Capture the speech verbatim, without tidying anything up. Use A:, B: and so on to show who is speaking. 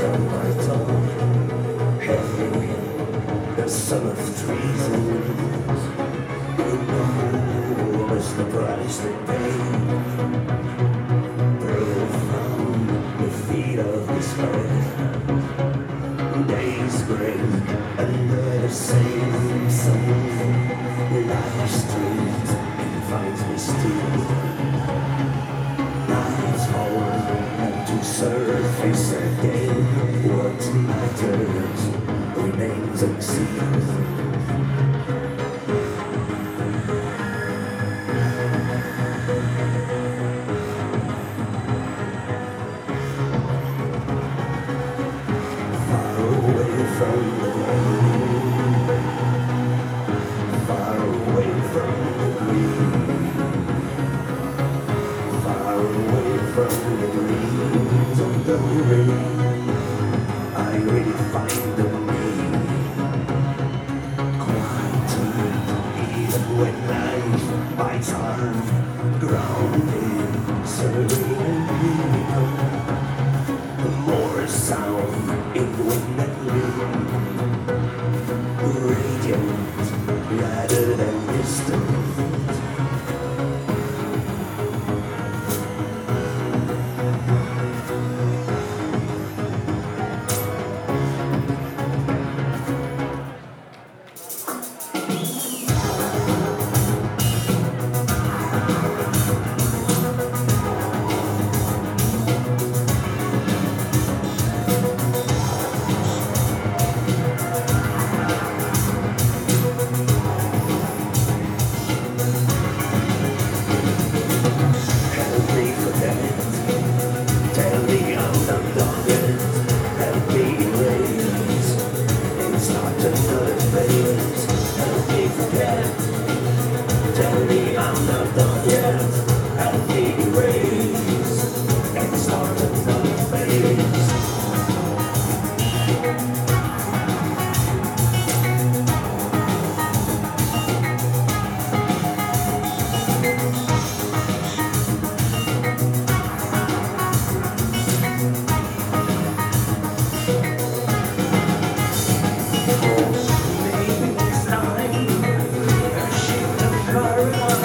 A: from my tongue. Henry, the son of treason, you know what's the price to pay. Profound the feet of despair. Days gray under the same sun. Life streams and finds me still. Nights fall and to surface again. What matters remains unseen. From the ground, far away from the green, far away from the dreams of the rain. I really find the meaning quietude, even when life bites hard, grounded, serene and miracle. The more sound in wind and radiant rather than distant. Tell me I'm not done yet. Help me erase and start another phase. Maybe it's time I should have carried on.